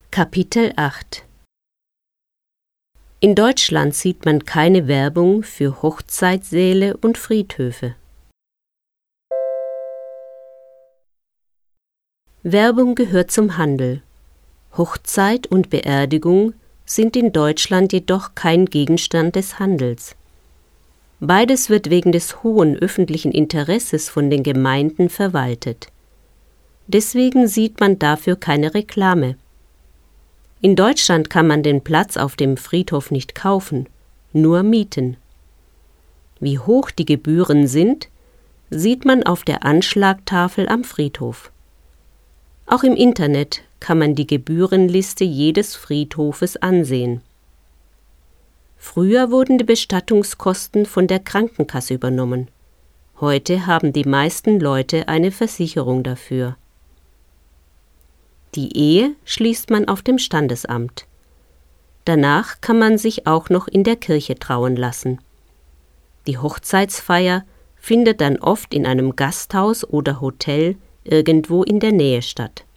Kapitel 8 In Deutschland sieht man keine Werbung für Hochzeitssäle und Friedhöfe. Werbung gehört zum Handel. Hochzeit und Beerdigung sind in Deutschland jedoch kein Gegenstand des Handels. Beides wird wegen des hohen öffentlichen Interesses von den Gemeinden verwaltet. Deswegen sieht man dafür keine Reklame. In Deutschland kann man den Platz auf dem Friedhof nicht kaufen, nur mieten. Wie hoch die Gebühren sind, sieht man auf der Anschlagtafel am Friedhof. Auch im Internet kann man die Gebührenliste jedes Friedhofes ansehen. Früher wurden die Bestattungskosten von der Krankenkasse übernommen. Heute haben die meisten Leute eine Versicherung dafür. Die Ehe schließt man auf dem Standesamt. Danach kann man sich auch noch in der Kirche trauen lassen. Die Hochzeitsfeier findet dann oft in einem Gasthaus oder Hotel irgendwo in der Nähe statt.